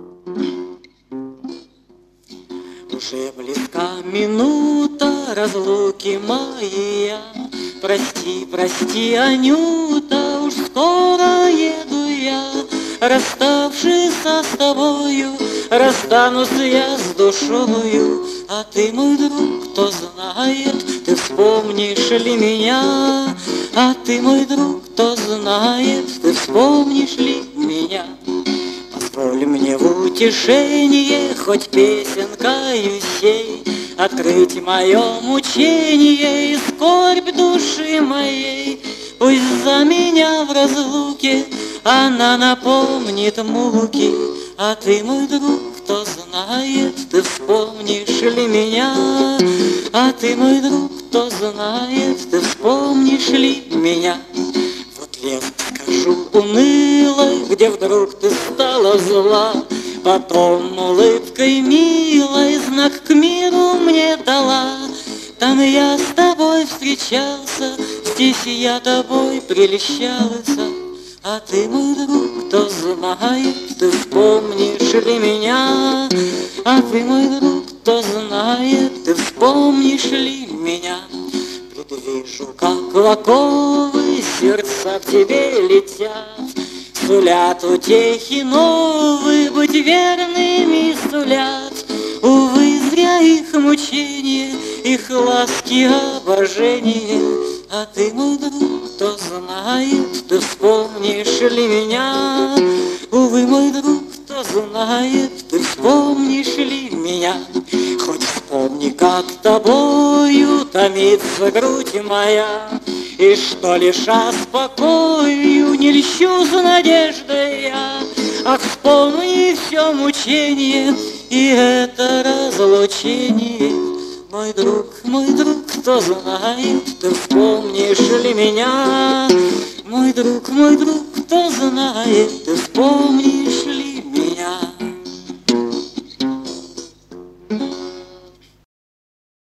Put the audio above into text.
Уже близка минута разлуки моя. Прости, прости, Анюта, уж скоро еду я. Расставшись с тобою, расстанусь я с душою. А ты, мой друг, кто знает, ты вспомнишь ли меня? А ты, мой друг, кто знает, ты вспомнишь ли меня? Позволь мне в утешение хоть песенкою сей открыть мое мучение и скорбь души моей. Пусть за меня в разлуке она напомнит муки. А ты, мой друг, кто знает, ты вспомнишь ли меня? А ты, мой друг, кто знает, ты вспомнишь ли меня? Вот лес, скажу, унылой, где вдруг ты стала зла, потом улыбкой милой знак к миру мне дала. Там я с тобой встречался, здесь я тобой прельщался. А ты, мой друг, кто знает, ты вспомнишь ли меня? А ты, мой друг, кто знает, ты вспомнишь ли меня? Предвижу, как оковы сердца к тебе летят, сулят утехи новые, быть верными сулят. Увы, зря их мучения, их ласки, обожения. А ты, мой друг, кто знает, ты вспомнишь ли меня? Увы, мой друг, кто знает, ты вспомнишь ли меня? Хоть вспомни, как тобою томится грудь моя, и что, лиша спокою, не льщу с надеждой я. Ах, вспомни все мучение и это разлучение. Мой друг, кто знает, ты вспомнишь ли меня? Мой друг, кто знает, ты вспомнишь